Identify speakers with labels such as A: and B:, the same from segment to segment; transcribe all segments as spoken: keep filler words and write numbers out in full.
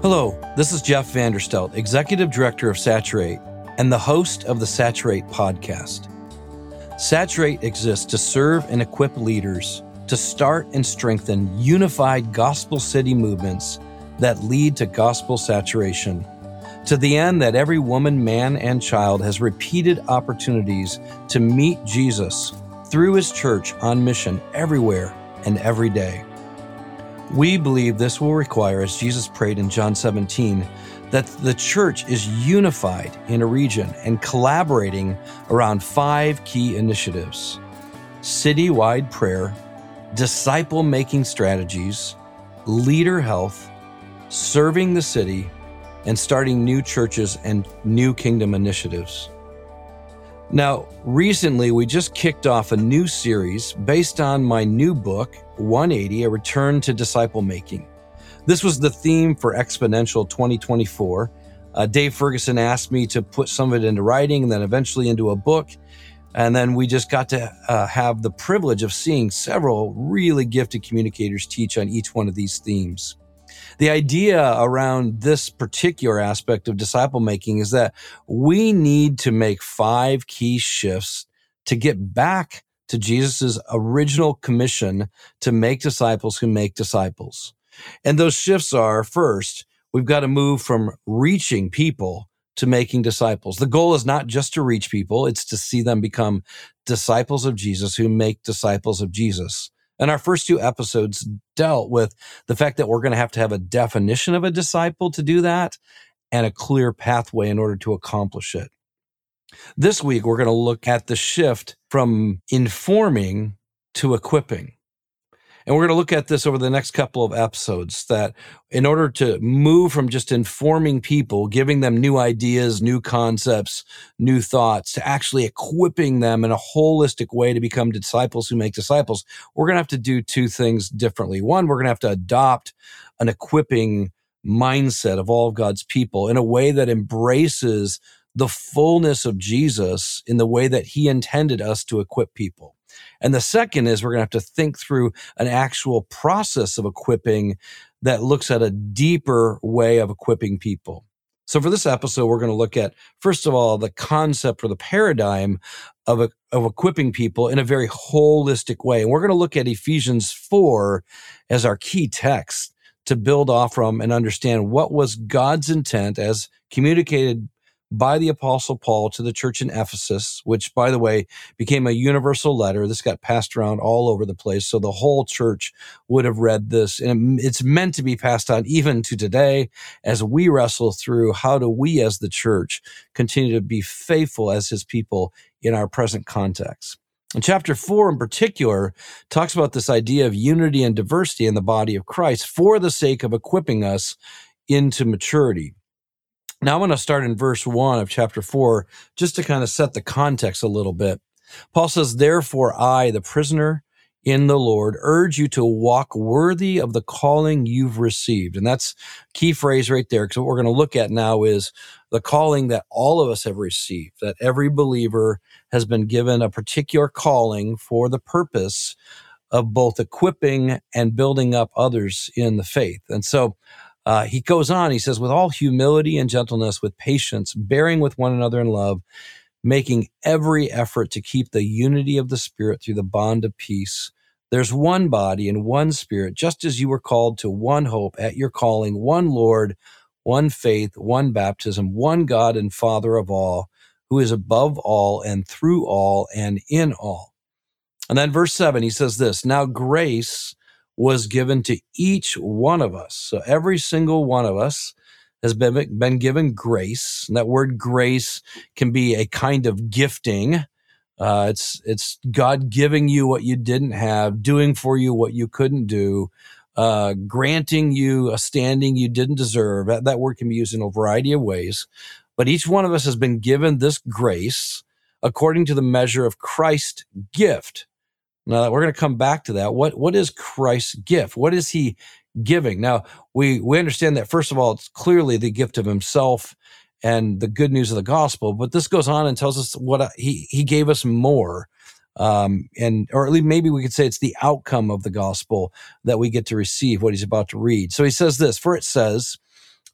A: Hello, this is Jeff Vanderstelt, Executive Director of Saturate and the host of the Saturate podcast. Saturate exists to serve and equip leaders to start and strengthen unified gospel city movements that lead to gospel saturation, to the end that every woman, man, and child has repeated opportunities to meet Jesus through his church on mission everywhere and every day. We believe this will require, as Jesus prayed in John seventeen, that the church is unified in a region and collaborating around five key initiatives: citywide prayer, disciple-making strategies, leader health, serving the city, and starting new churches and new kingdom initiatives. Now, recently, we just kicked off a new series based on my new book, one eighty, A Return to Disciple Making. This was the theme for Exponential twenty twenty-four. Uh, Dave Ferguson asked me to put some of it into writing and then eventually into a book. And then we just got to uh, have the privilege of seeing several really gifted communicators teach on each one of these themes. The idea around this particular aspect of disciple making is that we need to make five key shifts to get back to Jesus' original commission to make disciples who make disciples. And those shifts are, first, we've got to move from reaching people to making disciples. The goal is not just to reach people, it's to see them become disciples of Jesus who make disciples of Jesus. And our first two episodes dealt with the fact that we're going to have to have a definition of a disciple to do that and a clear pathway in order to accomplish it. This week, we're going to look at the shift from informing to equipping. And we're going to look at this over the next couple of episodes, that in order to move from just informing people, giving them new ideas, new concepts, new thoughts, to actually equipping them in a holistic way to become disciples who make disciples, we're going to have to do two things differently. One, we're going to have to adopt an equipping mindset of all of God's people in a way that embraces the fullness of Jesus in the way that he intended us to equip people. And the second is we're going to have to think through an actual process of equipping that looks at a deeper way of equipping people. So for this episode, we're going to look at, first of all, the concept or the paradigm of, a, of equipping people in a very holistic way. And we're going to look at Ephesians four as our key text to build off from and understand what was God's intent as communicated by the Apostle Paul to the church in Ephesus, which, by the way, became a universal letter. This got passed around all over the place, so the whole church would have read this. And it's meant to be passed on even to today as we wrestle through how do we as the church continue to be faithful as his people in our present context. And chapter four in particular talks about this idea of unity and diversity in the body of Christ for the sake of equipping us into maturity. Now I'm going to start in verse one of chapter four, just to kind of set the context a little bit. Paul says, "Therefore I, the prisoner in the Lord, urge you to walk worthy of the calling you've received." And that's key phrase right there, because what we're going to look at now is the calling that all of us have received, that every believer has been given a particular calling for the purpose of both equipping and building up others in the faith. And so Uh, he goes on, he says, "With all humility and gentleness, with patience, bearing with one another in love, making every effort to keep the unity of the Spirit through the bond of peace. There's one body and one Spirit, just as you were called to one hope at your calling, one Lord, one faith, one baptism, one God and Father of all, who is above all and through all and in all." And then verse seven, he says this, "Now grace was given to each one of us." So every single one of us has been, been given grace. And that word grace can be a kind of gifting. Uh, it's, it's God giving you what you didn't have, doing for you what you couldn't do, uh, granting you a standing you didn't deserve. That, that word can be used in a variety of ways. But each one of us has been given this grace according to the measure of Christ's gift. Now, we're going to come back to that. What, what is Christ's gift? What is he giving? Now, we, we understand that, first of all, it's clearly the gift of himself and the good news of the gospel, but this goes on and tells us what uh, he, he gave us more. Um, and, or at least maybe we could say it's the outcome of the gospel that we get to receive, what he's about to read. So he says this, "For it says,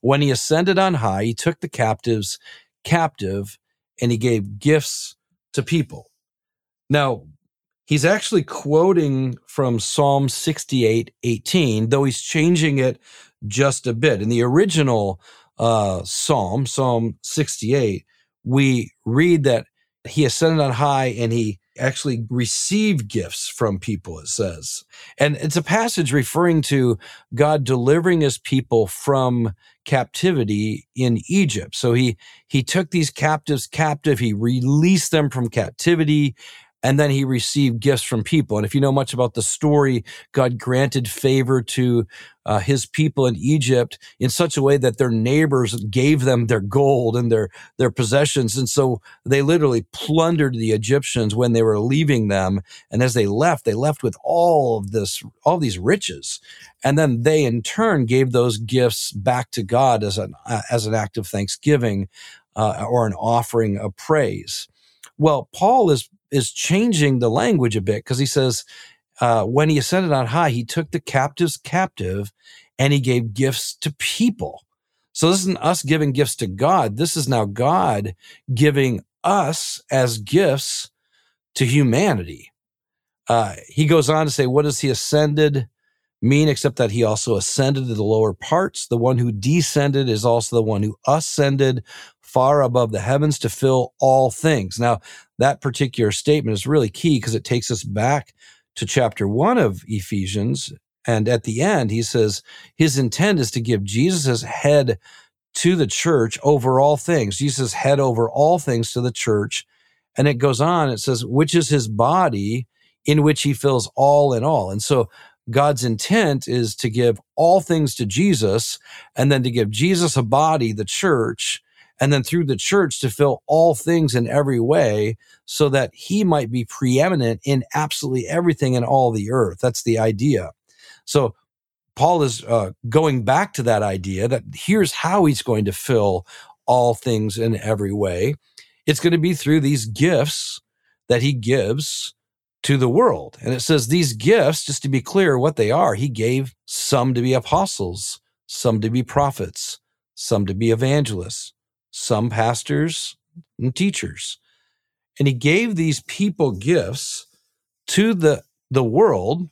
A: When he ascended on high, he took the captives captive and he gave gifts to people. Now, he's actually quoting from Psalm sixty-eight eighteen, though he's changing it just a bit. In the original uh, Psalm, Psalm sixty-eight, we read that he ascended on high and he actually received gifts from people, it says. And it's a passage referring to God delivering his people from captivity in Egypt. So he he took these captives captive, he released them from captivity, and then he received gifts from people. And if you know much about the story, God granted favor to uh, his people in Egypt in such a way that their neighbors gave them their gold and their, their possessions. And so they literally plundered the Egyptians when they were leaving them. And as they left, they left with all of this, all these riches. And then they in turn gave those gifts back to God as an, uh, as an act of thanksgiving uh, or an offering of praise. Well, Paul is is changing the language a bit because he says, uh, when he ascended on high, he took the captives captive and he gave gifts to people. So this isn't us giving gifts to God. This is now God giving us as gifts to humanity. Uh, he goes on to say, what does he ascended mean except that he also ascended to the lower parts? The one who descended is also the one who ascended far above the heavens to fill all things. Now, that particular statement is really key because it takes us back to chapter one of Ephesians. And at the end, he says his intent is to give Jesus as head to the church over all things. Jesus head over all things to the church. And it goes on, it says, which is his body in which he fills all in all. And so God's intent is to give all things to Jesus and then to give Jesus a body, the church, and then through the church to fill all things in every way so that he might be preeminent in absolutely everything in all the earth. That's the idea. So Paul is uh, going back to that idea that here's how he's going to fill all things in every way. It's going to be through these gifts that he gives to the world. And it says these gifts, just to be clear what they are, he gave some to be apostles, some to be prophets, some to be evangelists, some pastors and teachers. And he gave these people gifts to the, the world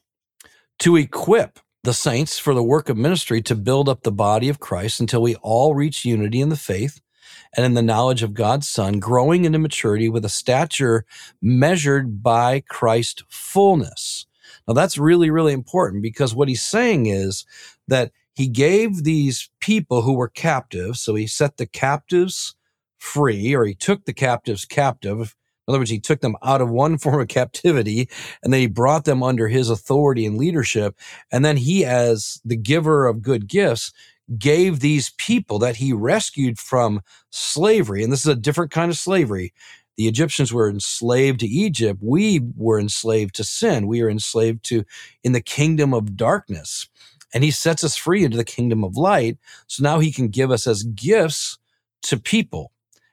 A: to equip the saints for the work of ministry to build up the body of Christ until we all reach unity in the faith and in the knowledge of God's Son, growing into maturity with a stature measured by Christ's fullness. Now that's really, really important because what he's saying is that he gave these people who were captive, so he set the captives free, or he took the captives captive. In other words, he took them out of one form of captivity, and then he brought them under his authority and leadership. And then he, as the giver of good gifts, gave these people that he rescued from slavery. And this is a different kind of slavery. The Egyptians were enslaved to Egypt. We were enslaved to sin. We are enslaved to in the kingdom of darkness. And he sets us free into the kingdom of light. So now he can give us as gifts to people.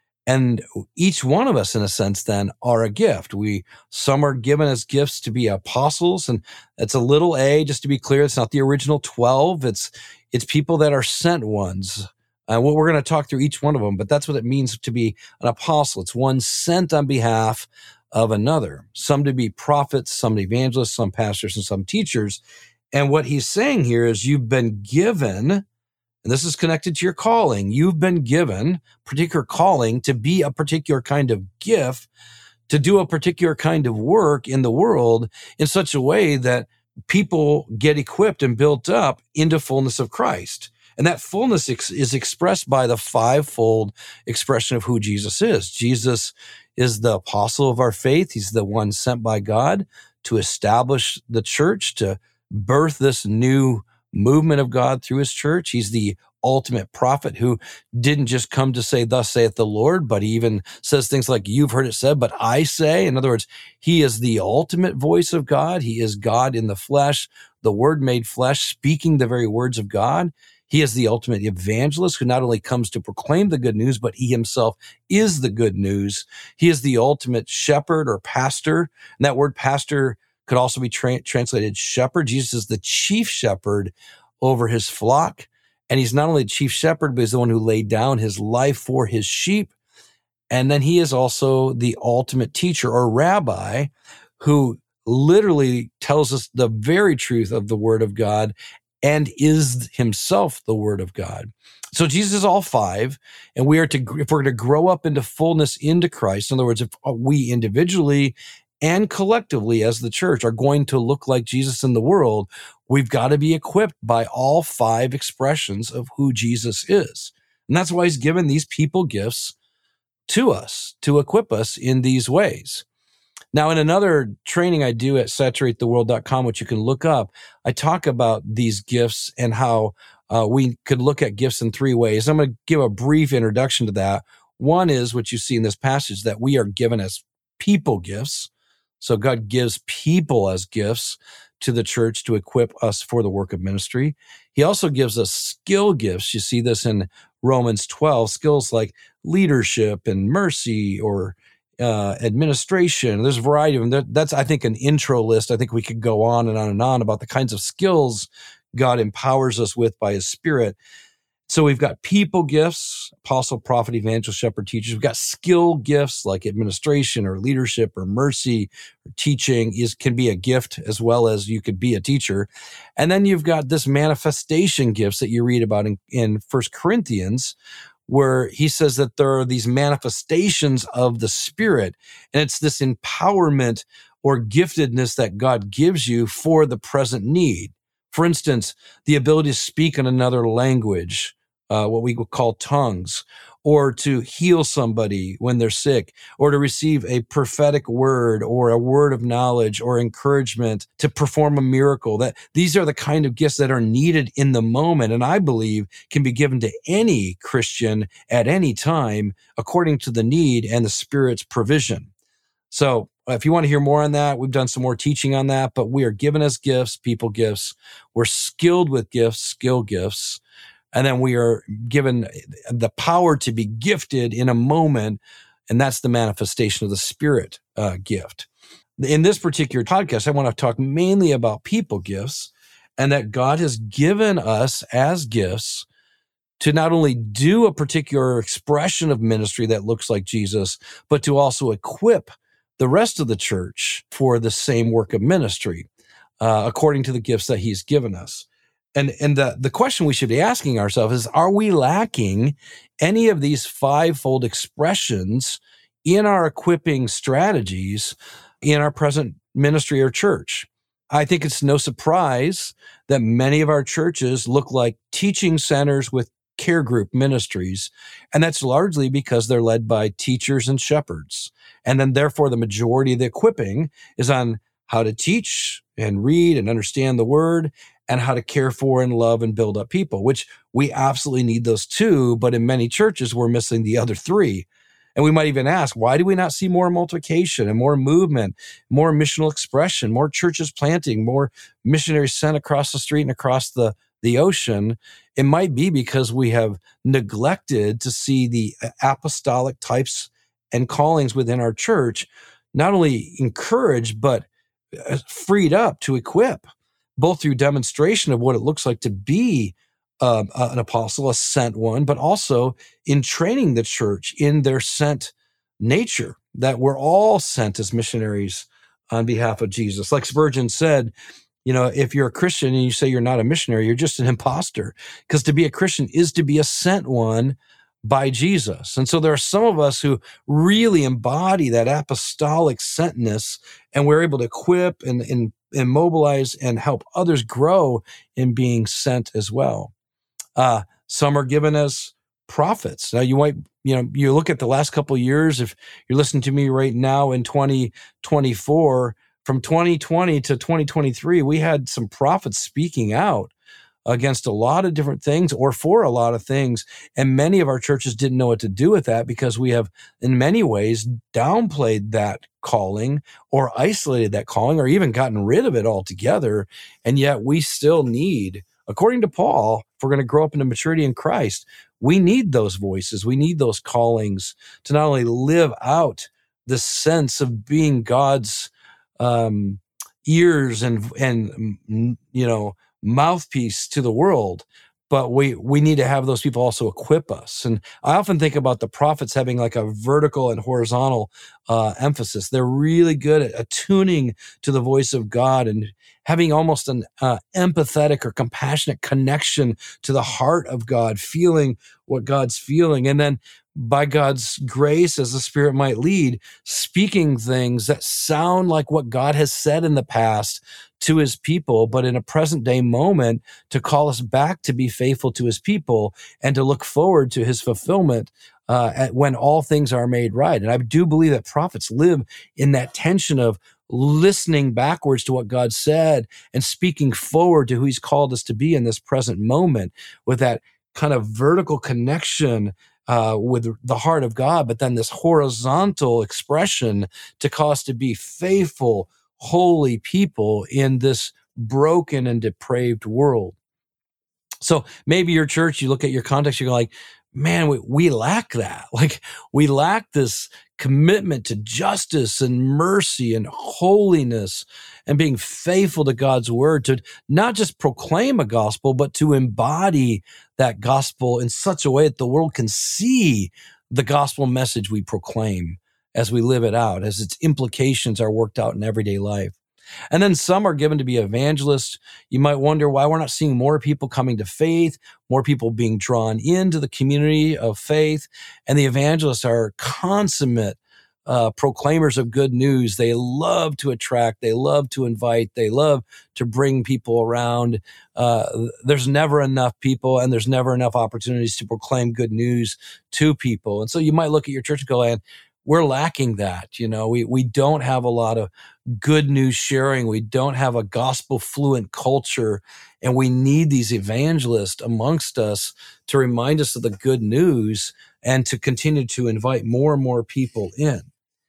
A: And each one of us, in a sense, then, are a gift. We, some are given as gifts to be apostles, and it's a little a, just to be clear, it's not the original twelve. It's, it's people that are sent ones. Uh, well, we're going to talk through each one of them, but that's what it means to be an apostle. It's one sent on behalf of another. Some to be prophets, some evangelists, some pastors, and some teachers. And what he's saying here is you've been given, and this is connected to your calling, you've been given particular calling to be a particular kind of gift, to do a particular kind of work in the world in such a way that people get equipped and built up into fullness of Christ. And that fullness ex- is expressed by the fivefold expression of who Jesus is. Jesus is the apostle of our faith. He's the one sent by God to establish the church, to birth this new movement of God through his church. He's the ultimate prophet who didn't just come to say, thus saith the Lord, but he even says things like, you've heard it said, but I say. In other words, he is the ultimate voice of God. He is God in the flesh, the word made flesh, speaking the very words of God. He is the ultimate evangelist who not only comes to proclaim the good news, but he himself is the good news. He is the ultimate shepherd or pastor. And that word pastor could also be tra- translated shepherd. Jesus is the chief shepherd over his flock. And he's not only the chief shepherd, but he's the one who laid down his life for his sheep. And then he is also the ultimate teacher or rabbi who literally tells us the very truth of the word of God and is himself the word of God. So Jesus is all five, and we are to, if we're going to grow up into fullness into Christ, in other words, if we individually and collectively as the church are going to look like Jesus in the world, we've got to be equipped by all five expressions of who Jesus is. And that's why he's given these people gifts to us, to equip us in these ways. Now, in another training I do at saturate the world dot com, which you can look up, I talk about these gifts and how uh, we could look at gifts in three ways. I'm going to give a brief introduction to that. One is what you see in this passage, that we are given as people gifts. So God gives people as gifts to the church to equip us for the work of ministry. He also gives us skill gifts. You see this in Romans twelve, skills like leadership and mercy or uh, administration. There's a variety of them. That's, I think, an intro list. I think we could go on and on and on about the kinds of skills God empowers us with by his Spirit. So we've got people gifts, apostle, prophet, evangelist, shepherd, teachers. We've got skill gifts like administration or leadership or mercy or teaching is can be a gift as well as you could be a teacher. And then you've got this manifestation gifts that you read about in, in First Corinthians, where he says that there are these manifestations of the Spirit, and it's this empowerment or giftedness that God gives you for the present need. For instance, the ability to speak in another language, uh, what we would call tongues, or to heal somebody when they're sick, or to receive a prophetic word or a word of knowledge or encouragement to perform a miracle. That these are the kind of gifts that are needed in the moment, and I believe can be given to any Christian at any time according to the need and the Spirit's provision. So if you want to hear more on that, we've done some more teaching on that, but we are given as gifts, people gifts. We're skilled with gifts, skill gifts. And then we are given the power to be gifted in a moment, and that's the manifestation of the Spirit uh, gift. In this particular podcast, I want to talk mainly about people gifts, and that God has given us as gifts to not only do a particular expression of ministry that looks like Jesus, but to also equip the rest of the church for the same work of ministry, uh, according to the gifts that he's given us. And, and the, the question we should be asking ourselves is, are we lacking any of these fivefold expressions in our equipping strategies in our present ministry or church? I think it's no surprise that many of our churches look like teaching centers with care group ministries, and that's largely because they're led by teachers and shepherds. And then therefore the majority of the equipping is on how to teach and read and understand the word and how to care for and love and build up people, which we absolutely need those two, but in many churches we're missing the other three. And we might even ask, why do we not see more multiplication and more movement, more missional expression, more churches planting, more missionaries sent across the street and across the, the ocean? It might be because we have neglected to see the apostolic types and callings within our church, not only encouraged, but freed up to equip, both through demonstration of what it looks like to be um, an apostle, a sent one, but also in training the church in their sent nature, that we're all sent as missionaries on behalf of Jesus. Like Spurgeon said, you know, if you're a Christian and you say you're not a missionary, you're just an imposter, because to be a Christian is to be a sent one by Jesus. And so there are some of us who really embody that apostolic sentness, and we're able to equip and, and, and mobilize and help others grow in being sent as well. Uh, some are given as prophets. Now you might, you know, you look at the last couple of years, if you're listening to me right now in twenty twenty-four, from twenty twenty to twenty twenty-three, we had some prophets speaking out against a lot of different things or for a lot of things. And many of our churches didn't know what to do with that because we have in many ways downplayed that calling or isolated that calling or even gotten rid of it altogether. And yet we still need, according to Paul, if we're going to grow up into maturity in Christ, we need those voices. We need those callings to not only live out the sense of being God's um, ears and, and, you know, mouthpiece to the world, but we we need to have those people also equip us. And I often think about the prophets having like a vertical and horizontal uh, emphasis. They're really good at attuning to the voice of God and having almost an uh, empathetic or compassionate connection to the heart of God, feeling what God's feeling. And then by God's grace, as the Spirit might lead, speaking things that sound like what God has said in the past to his people, but in a present day moment to call us back to be faithful to his people and to look forward to his fulfillment uh, at when all things are made right. And I do believe that prophets live in that tension of listening backwards to what God said and speaking forward to who he's called us to be in this present moment with that kind of vertical connection uh, with the heart of God, but then this horizontal expression to cause us to be faithful, holy people in this broken and depraved world. So maybe your church, you look at your context, you're like, man, we, we lack that. Like we lack this commitment to justice and mercy and holiness and being faithful to God's word, to not just proclaim a gospel, but to embody that gospel in such a way that the world can see the gospel message we proclaim as we live it out, as its implications are worked out in everyday life. And then some are given to be evangelists. You might wonder why we're not seeing more people coming to faith, more people being drawn into the community of faith. And the evangelists are consummate uh, proclaimers of good news. They love to attract, they love to invite, they love to bring people around. Uh, there's never enough people and there's never enough opportunities to proclaim good news to people. And so you might look at your church and go, and we're lacking that. You know, we we don't have a lot of good news sharing. We don't have a gospel fluent culture, and we need these evangelists amongst us to remind us of the good news and to continue to invite more and more people in.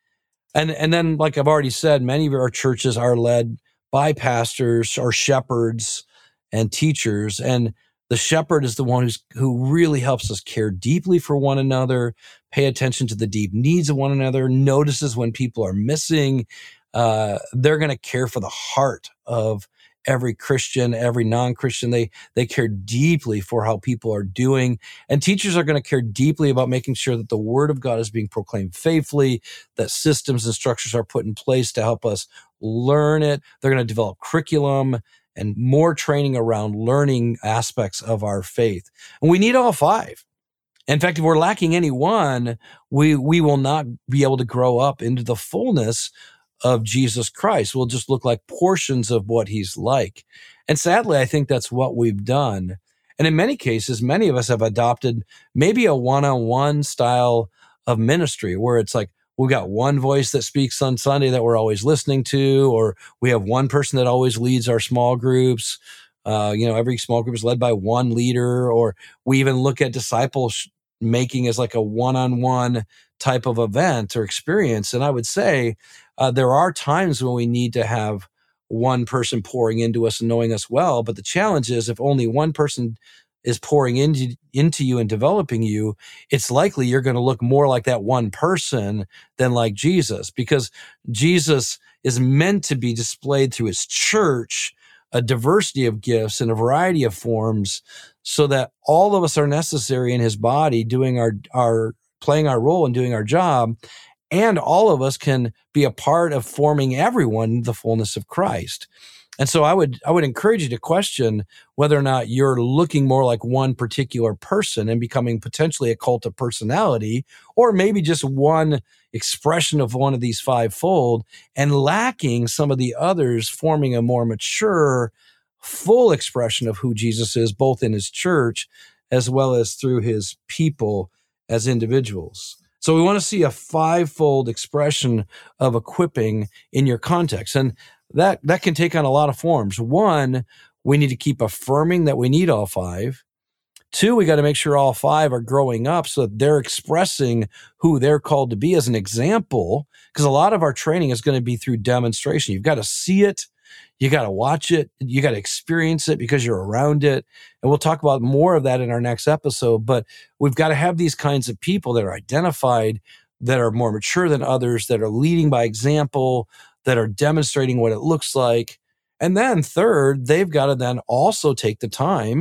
A: And and then, like I've already said, many of our churches are led by pastors or shepherds and teachers, and the shepherd is the one who's who really helps us care deeply for one another, pay attention to the deep needs of one another, notices when people are missing. Uh, they're going to care for the heart of every Christian, every non-Christian. They they care deeply for how people are doing. And teachers are going to care deeply about making sure that the word of God is being proclaimed faithfully, that systems and structures are put in place to help us learn it. They're going to develop curriculum and more training around learning aspects of our faith. And we need all five. In fact, if we're lacking any one, we we will not be able to grow up into the fullness of Jesus Christ. We'll just look like portions of what he's like. And sadly, I think that's what we've done. And in many cases, many of us have adopted maybe a one-on-one style of ministry where it's like, we've got one voice that speaks on Sunday that we're always listening to, or we have one person that always leads our small groups. Uh, you know, every small group is led by one leader, or we even look at disciples making as like a one-on-one type of event or experience. And I would say uh, there are times when we need to have one person pouring into us and knowing us well. But the challenge is if only one person is pouring into, into you and developing you, it's likely you're going to look more like that one person than like Jesus, because Jesus is meant to be displayed through his church, a diversity of gifts in a variety of forms, so that all of us are necessary in his body, doing our, our playing our role and doing our job, and all of us can be a part of forming everyone in the fullness of Christ. And so I would I would encourage you to question whether or not you're looking more like one particular person and becoming potentially a cult of personality, or maybe just one expression of one of these fivefold and lacking some of the others, forming a more mature, full expression of who Jesus is, both in his church as well as through his people as individuals. So we want to see a fivefold expression of equipping in your context. And that, that can take on a lot of forms. One, we need to keep affirming that we need all five. Two, we got to make sure all five are growing up so that they're expressing who they're called to be as an example, because a lot of our training is going to be through demonstration. You've got to see it. You got to watch it. You got to experience it because you're around it. And we'll talk about more of that in our next episode. But we've got to have these kinds of people that are identified, that are more mature than others, that are leading by example, that are demonstrating what it looks like. And then third, they've got to then also take the time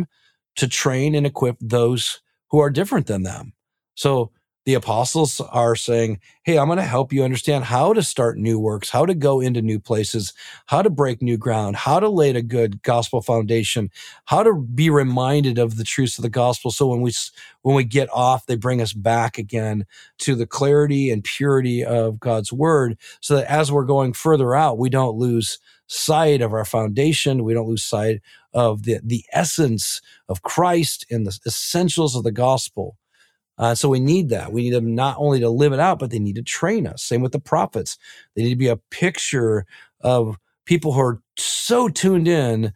A: to train and equip those who are different than them. So the apostles are saying, hey, I'm going to help you understand how to start new works, how to go into new places, how to break new ground, how to lay a good gospel foundation, how to be reminded of the truths of the gospel. So when we when we get off, they bring us back again to the clarity and purity of God's word, so that as we're going further out, we don't lose sight of our foundation. We don't lose sight of the, the essence of Christ and the essentials of the gospel. Uh, so we need that. We need them not only to live it out, but they need to train us. Same with the prophets. They need to be a picture of people who are so tuned in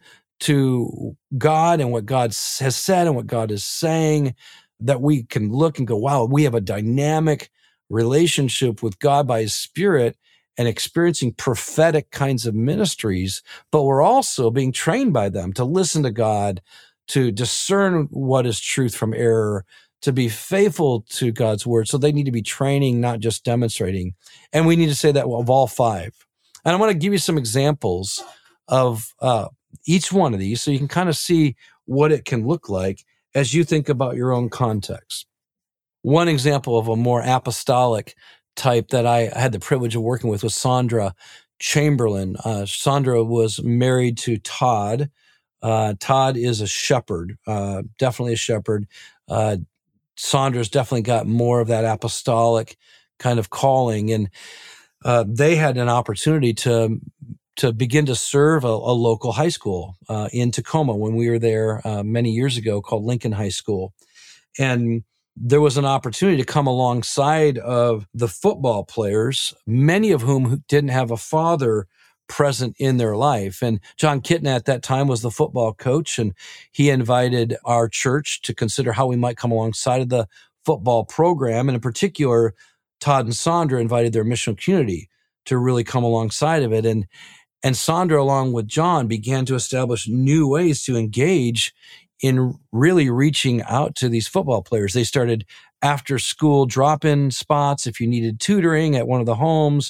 A: to God and what God has said and what God is saying, that we can look and go, wow, we have a dynamic relationship with God by his Spirit and experiencing prophetic kinds of ministries, but we're also being trained by them to listen to God, to discern what is truth from error, to be faithful to God's word. So they need to be training, not just demonstrating. And we need to say that of all five. And I want to give you some examples of uh, each one of these so you can kind of see what it can look like as you think about your own context. One example of a more apostolic type that I had the privilege of working with was Sandra Chamberlain. Uh, Sandra was married to Todd. Uh, Todd is a shepherd, uh, definitely a shepherd. Uh, Sandra's definitely got more of that apostolic kind of calling. And uh, they had an opportunity to to begin to serve a, a local high school uh, in Tacoma when we were there uh, many years ago, called Lincoln High School. And there was an opportunity to come alongside of the football players, many of whom didn't have a father present in their life. And John Kitna at that time was the football coach, and he invited our church to consider how we might come alongside of the football program. And in particular, Todd and Sandra invited their missional community to really come alongside of it. And, and Sandra, along with John, began to establish new ways to engage in really reaching out to these football players. They started after school drop-in spots if you needed tutoring at one of the homes.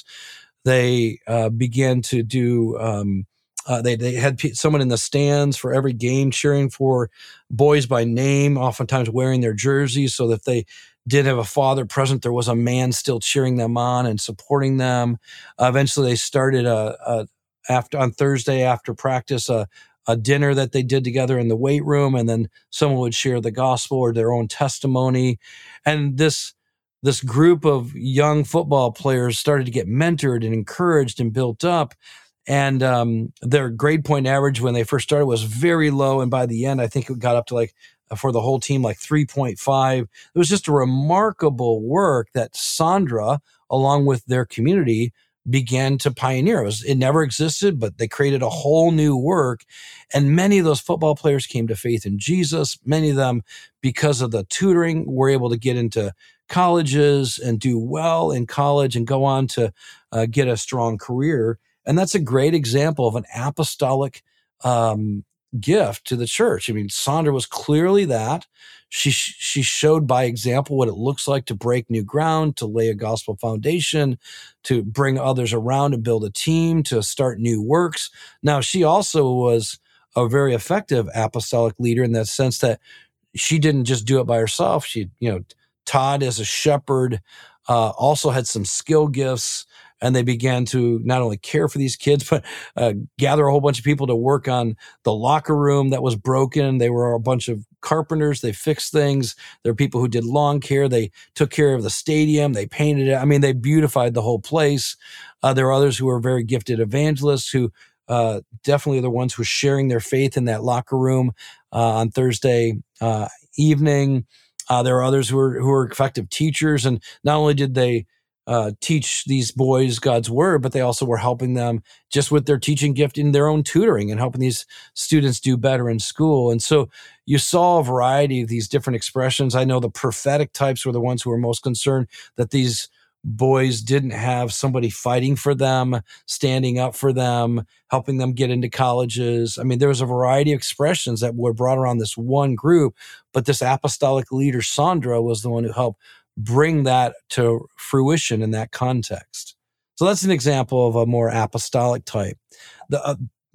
A: They uh, began to do, um, uh, they, they had p- someone in the stands for every game cheering for boys by name, oftentimes wearing their jerseys, so that if they did have a father present, there was a man still cheering them on and supporting them. Uh, eventually, they started a, a after on Thursday after practice, a, a dinner that they did together in the weight room, and then someone would share the gospel or their own testimony. And this This group of young football players started to get mentored and encouraged and built up. And um, their grade point average when they first started was very low. And by the end, I think it got up to like, for the whole team, like three point five. It was just a remarkable work that Sandra, along with their community, began to pioneer. It, was, it never existed, but they created a whole new work. And many of those football players came to faith in Jesus. Many of them, because of the tutoring, were able to get into colleges and do well in college and go on to uh, get a strong career. And that's a great example of an apostolic um, gift to the church. I mean, Sandra was clearly that. She she showed by example what it looks like to break new ground, to lay a gospel foundation, to bring others around and build a team, to start new works. Now, she also was a very effective apostolic leader in that sense that she didn't just do it by herself. She, you know, Todd, as a shepherd, uh, also had some skill gifts, and they began to not only care for these kids, but uh, gather a whole bunch of people to work on the locker room that was broken. They were a bunch of carpenters. They fixed things. There were people who did lawn care. They took care of the stadium. They painted it. I mean, they beautified the whole place. Uh, there were others who were very gifted evangelists who uh, definitely are the ones who were sharing their faith in that locker room uh, on Thursday uh, evening. Uh, there are others who are who are effective teachers, and not only did they uh, teach these boys God's word, but they also were helping them just with their teaching gift in their own tutoring and helping these students do better in school. And so you saw a variety of these different expressions. I know the prophetic types were the ones who were most concerned that these boys didn't have somebody fighting for them, standing up for them, helping them get into colleges. I mean, there was a variety of expressions that were brought around this one group, but this apostolic leader, Sandra, was the one who helped bring that to fruition in that context. So that's an example of a more apostolic type. The, uh,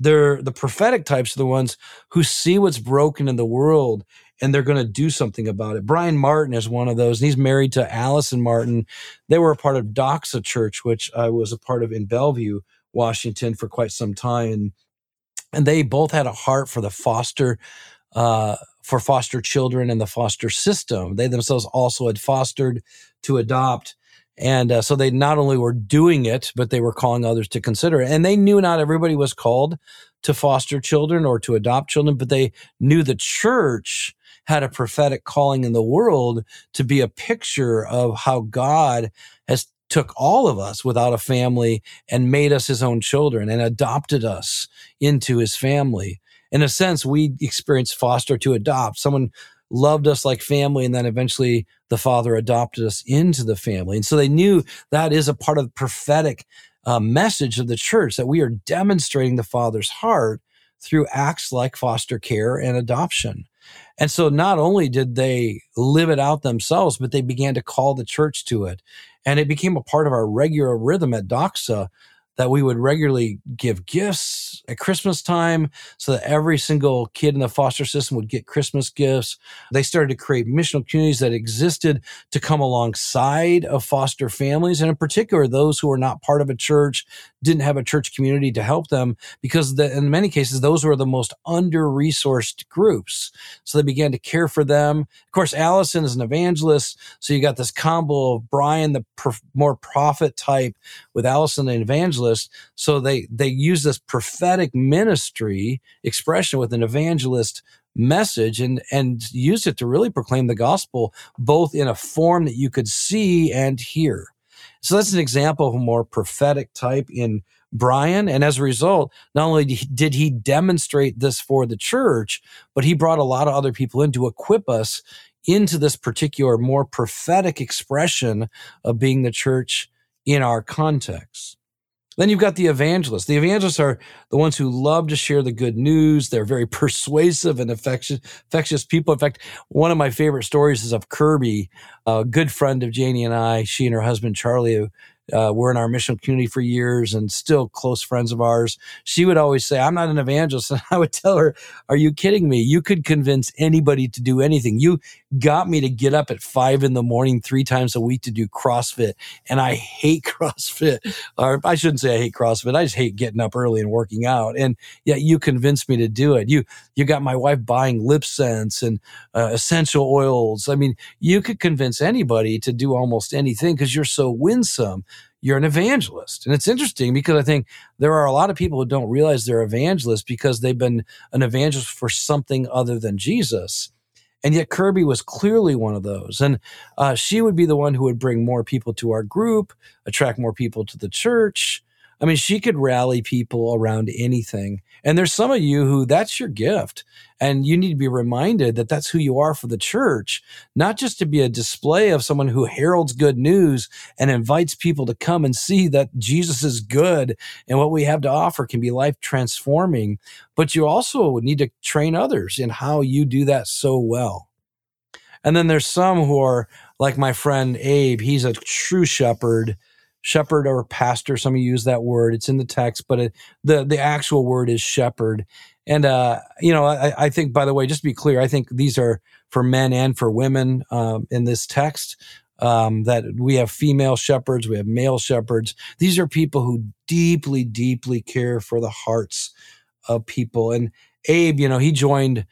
A: They're the prophetic types are the ones who see what's broken in the world and they're going to do something about it. Brian Martin is one of those, and he's married to Allison Martin. They were a part of Doxa Church, which I was a part of in Bellevue, Washington for quite some time. And, and they both had a heart for the foster uh, for foster children and the foster system. They themselves also had fostered to adopt. And uh, so they not only were doing it, but they were calling others to consider it. And they knew not everybody was called to foster children or to adopt children, but they knew the church had a prophetic calling in the world to be a picture of how God has took all of us without a family and made us his own children and adopted us into his family. In a sense, we experienced foster to adopt. Someone loved us like family, and then eventually the Father adopted us into the family. And so they knew that is a part of the prophetic uh, message of the church, that we are demonstrating the Father's heart through acts like foster care and adoption. And so not only did they live it out themselves, but they began to call the church to it. And it became a part of our regular rhythm at Doxa, that we would regularly give gifts at Christmas time so that every single kid in the foster system would get Christmas gifts. They started to create missional communities that existed to come alongside of foster families, and in particular, those who were not part of a church, didn't have a church community to help them, because the, in many cases, those were the most under-resourced groups. So they began to care for them. Of course, Allison is an evangelist, so you got this combo of Brian, the prof- more prophet type, with Allison, an evangelist. So they they use this prophetic ministry expression with an evangelist message and and use it to really proclaim the gospel, both in a form that you could see and hear. So that's an example of a more prophetic type in Brian. And as a result, not only did he demonstrate this for the church, but he brought a lot of other people in to equip us into this particular more prophetic expression of being the church in our context. Then you've got the evangelists. The evangelists are the ones who love to share the good news. They're very persuasive and infectious, infectious people. In fact, one of my favorite stories is of Kirby, a good friend of Janie and I. She and her husband, Charlie, uh, were in our mission community for years and still close friends of ours. She would always say, I'm not an evangelist. And I would tell her, are you kidding me? You could convince anybody to do anything. You got me to get up at five in the morning, three times a week to do CrossFit. And I hate CrossFit. Or I shouldn't say I hate CrossFit. I just hate getting up early and working out. And yet you convinced me to do it. You, you got my wife buying lip scents and uh, essential oils. I mean, you could convince anybody to do almost anything because you're so winsome. You're an evangelist. And it's interesting because I think there are a lot of people who don't realize they're evangelists because they've been an evangelist for something other than Jesus. And yet Kirby was clearly one of those. And uh, she would be the one who would bring more people to our group, attract more people to the church. I mean, she could rally people around anything. And there's some of you who that's your gift. And you need to be reminded that that's who you are for the church, not just to be a display of someone who heralds good news and invites people to come and see that Jesus is good and what we have to offer can be life transforming. But you also need to train others in how you do that so well. And then there's some who are like my friend Abe. He's a true shepherd. Shepherd or pastor, some of you use that word. It's in the text, but it, the the actual word is shepherd. And, uh, you know, I, I think, by the way, just to be clear, I think these are for men and for women um, in this text, um, that we have female shepherds, we have male shepherds. These are people who deeply, deeply care for the hearts of people. And Abe, you know, he joined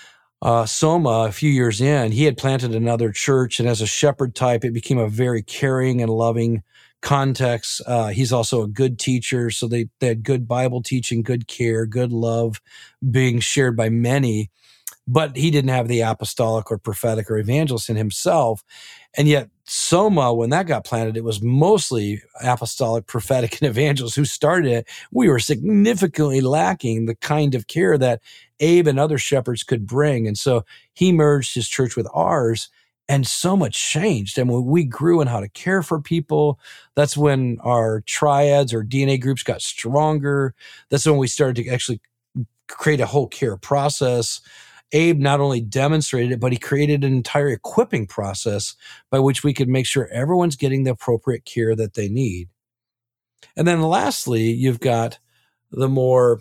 A: Uh, Soma a few years in. He had planted another church, and as a shepherd type, it became a very caring and loving context. Uh, he's also a good teacher, so they, they had good Bible teaching, good care, good love being shared by many, but he didn't have the apostolic or prophetic or evangelist in himself. And yet Soma, when that got planted, it was mostly apostolic, prophetic, and evangelists who started it. We were significantly lacking the kind of care that Abe and other shepherds could bring. And so he merged his church with ours, and so much changed. And when we grew in how to care for people, that's when our triads or D N A groups got stronger. That's when we started to actually create a whole care process. Abe not only demonstrated it, but he created an entire equipping process by which we could make sure everyone's getting the appropriate care that they need. And then lastly, you've got the more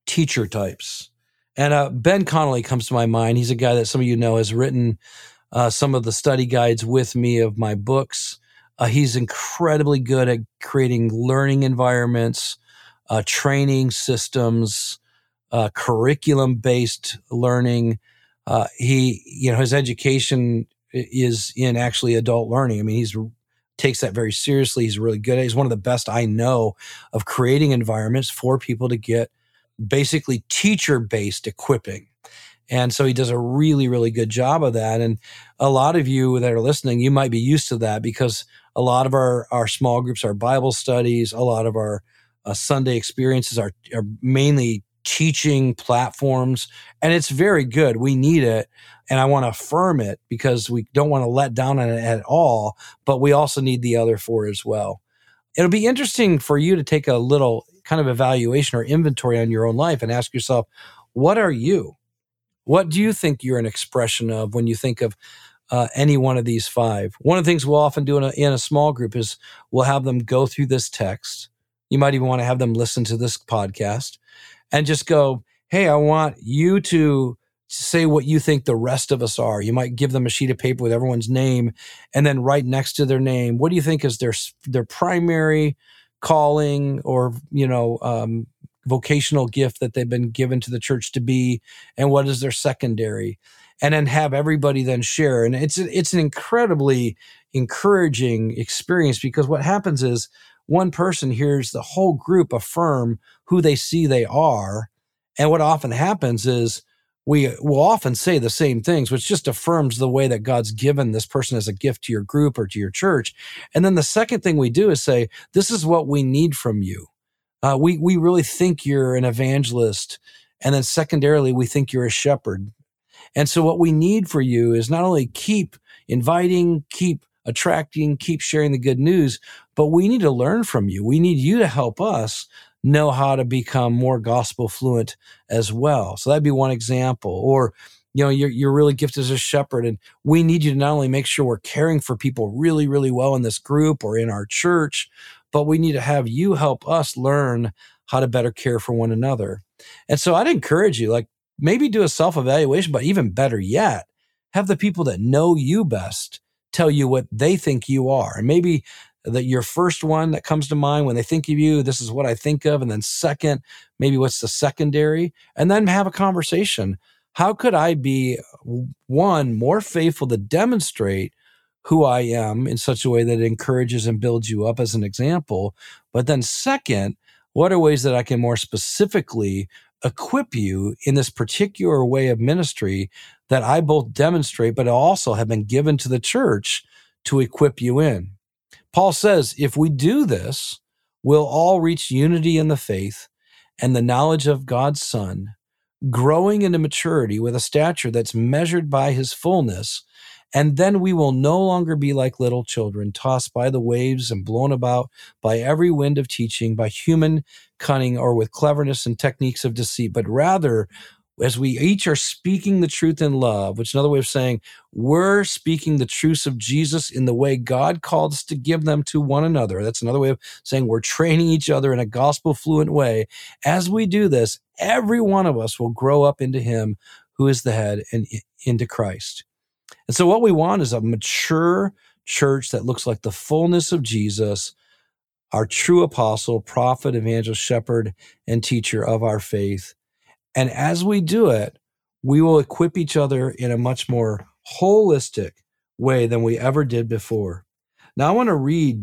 A: teacher types. And uh, Ben Connolly comes to my mind. He's a guy that some of you know has written uh, some of the study guides with me of my books. Uh, he's incredibly good at creating learning environments, uh, training systems, uh, curriculum-based learning. Uh, he, you know, his education is in actually adult learning. I mean, he's takes that very seriously. He's really good at it. He's one of the best I know of creating environments for people to get basically teacher-based equipping. And so he does a really, really good job of that. And a lot of you that are listening, you might be used to that because a lot of our, our small groups are Bible studies. A lot of our uh, Sunday experiences are, are mainly teaching platforms. And it's very good. We need it. And I want to affirm it because we don't want to let down on it at all. But we also need the other four as well. It'll be interesting for you to take a little kind of evaluation or inventory on your own life and ask yourself, what are you? What do you think you're an expression of when you think of uh, any one of these five? One of the things we'll often do in a, in a small group is we'll have them go through this text. You might even want to have them listen to this podcast and just go, hey, I want you to say what you think the rest of us are. You might give them a sheet of paper with everyone's name and then right next to their name, what do you think is their their primary calling or, you know, um, vocational gift that they've been given to the church to be, and what is their secondary? And then have everybody then share. And it's it's an incredibly encouraging experience because what happens is one person hears the whole group affirm who they see they are. And what often happens is we will often say the same things, which just affirms the way that God's given this person as a gift to your group or to your church. And then the second thing we do is say, this is what we need from you. Uh, we we really think you're an evangelist. And then secondarily, we think you're a shepherd. And so what we need for you is not only keep inviting, keep attracting, keep sharing the good news, but we need to learn from you. We need you to help us know how to become more gospel fluent as well. So that'd be one example. Or, you know, you're, you're really gifted as a shepherd, and we need you to not only make sure we're caring for people really, really well in this group or in our church, but we need to have you help us learn how to better care for one another. And so I'd encourage you, like, maybe do a self-evaluation, but even better yet, have the people that know you best tell you what they think you are. And maybe that your first one that comes to mind when they think of you, this is what I think of. And then second, maybe what's the secondary? And then have a conversation. How could I be, one, more faithful to demonstrate who I am in such a way that it encourages and builds you up as an example? But then second, what are ways that I can more specifically equip you in this particular way of ministry that I both demonstrate, but also have been given to the church to equip you in? Paul says, if we do this, we'll all reach unity in the faith and the knowledge of God's Son, growing into maturity with a stature that's measured by his fullness. And then we will no longer be like little children, tossed by the waves and blown about by every wind of teaching, by human cunning or with cleverness and techniques of deceit, but rather, as we each are speaking the truth in love, which is another way of saying we're speaking the truths of Jesus in the way God called us to give them to one another. That's another way of saying we're training each other in a gospel fluent way. As we do this, every one of us will grow up into him who is the head and into Christ. And so what we want is a mature church that looks like the fullness of Jesus, our true apostle, prophet, evangelist, shepherd, and teacher of our faith. And as we do it, we will equip each other in a much more holistic way than we ever did before. Now, I want to read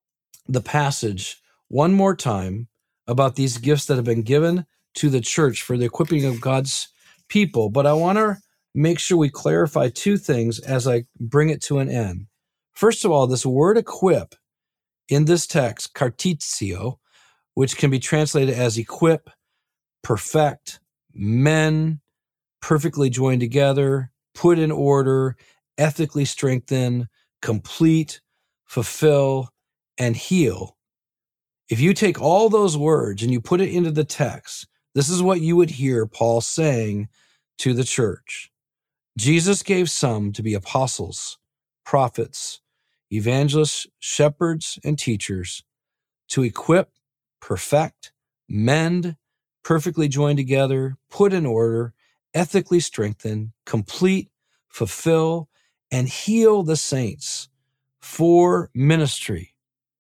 A: the passage one more time about these gifts that have been given to the church for the equipping of God's people. But I want to make sure we clarify two things as I bring it to an end. First of all, this word equip in this text, kartizio, which can be translated as equip, perfect, men, perfectly joined together, put in order, ethically strengthen, complete, fulfill, and heal. If you take all those words and you put it into the text, this is what you would hear Paul saying to the church. Jesus gave some to be apostles, prophets, evangelists, shepherds, and teachers to equip, perfect, mend, perfectly joined together, put in order, ethically strengthen, complete, fulfill, and heal the saints for ministry,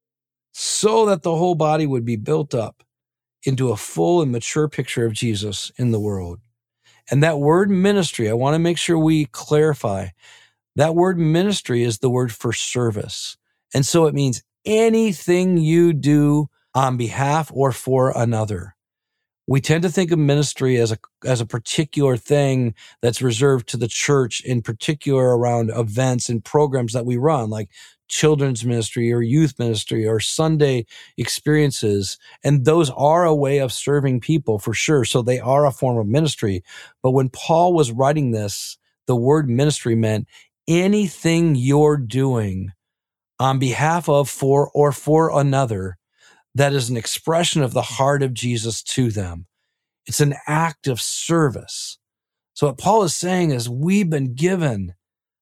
A: so that the whole body would be built up into a full and mature picture of Jesus in the world. And that word ministry, I want to make sure we clarify, that word ministry is the word for service. And so it means anything you do on behalf or for another. We tend to think of ministry as a as a particular thing that's reserved to the church, in particular around events and programs that we run, like children's ministry or youth ministry or Sunday experiences. And those are a way of serving people for sure. So they are a form of ministry. But when Paul was writing this, the word ministry meant anything you're doing on behalf of, for, or for another that is an expression of the heart of Jesus to them. It's an act of service. So what Paul is saying is we've been given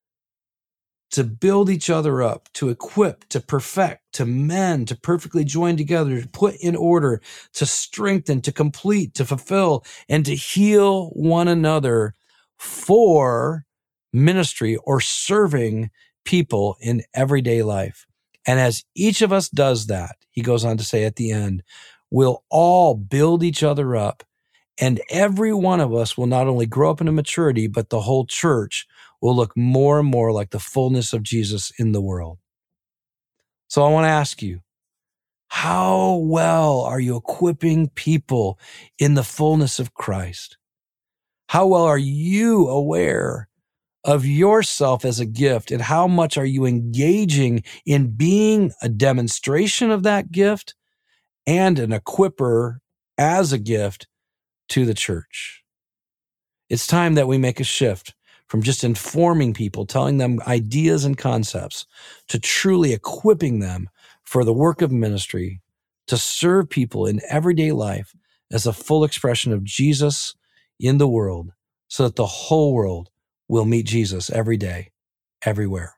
A: to build each other up, to equip, to perfect, to mend, to perfectly join together, to put in order, to strengthen, to complete, to fulfill, and to heal one another for ministry or serving people in everyday life. And as each of us does that, he goes on to say at the end, we'll all build each other up, and every one of us will not only grow up into maturity, but the whole church will look more and more like the fullness of Jesus in the world. So I want to ask you, how well are you equipping people in the fullness of Christ? How well are you aware of yourself as a gift, and how much are you engaging in being a demonstration of that gift and an equipper as a gift to the church? It's time that we make a shift from just informing people, telling them ideas and concepts, to truly equipping them for the work of ministry, to serve people in everyday life as a full expression of Jesus in the world, so that the whole world will meet Jesus every day, everywhere.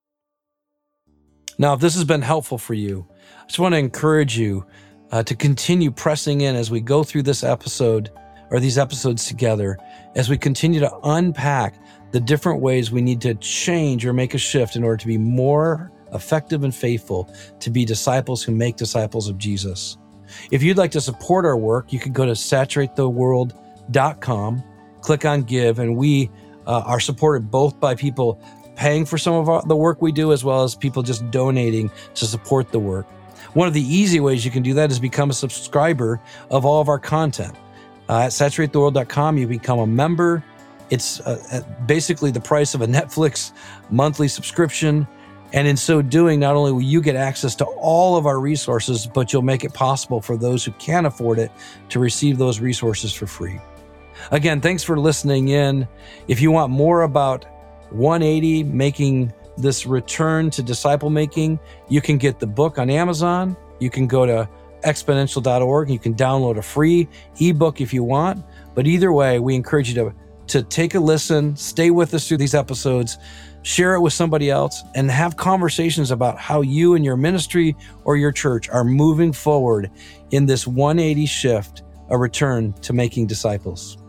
A: Now, if this has been helpful for you, I just want to encourage you uh, to continue pressing in as we go through this episode or these episodes together, as we continue to unpack the different ways we need to change or make a shift in order to be more effective and faithful to be disciples who make disciples of Jesus. If you'd like to support our work, you can go to saturate the world dot com, click on Give, and we uh, are supported both by people paying for some of our, the work we do, as well as people just donating to support the work. One of the easy ways you can do that is become a subscriber of all of our content. Uh, at saturate the world dot com, you become a member. It's uh, basically the price of a Netflix monthly subscription. And in so doing, not only will you get access to all of our resources, but you'll make it possible for those who can't afford it to receive those resources for free. Again, thanks for listening in. If you want more about one eighty, making this return to disciple making, you can get the book on Amazon. You can go to exponential dot org. You can download a free ebook if you want. But either way, we encourage you to, to take a listen, stay with us through these episodes, share it with somebody else, and have conversations about how you and your ministry or your church are moving forward in this one eighty shift, a return to making disciples.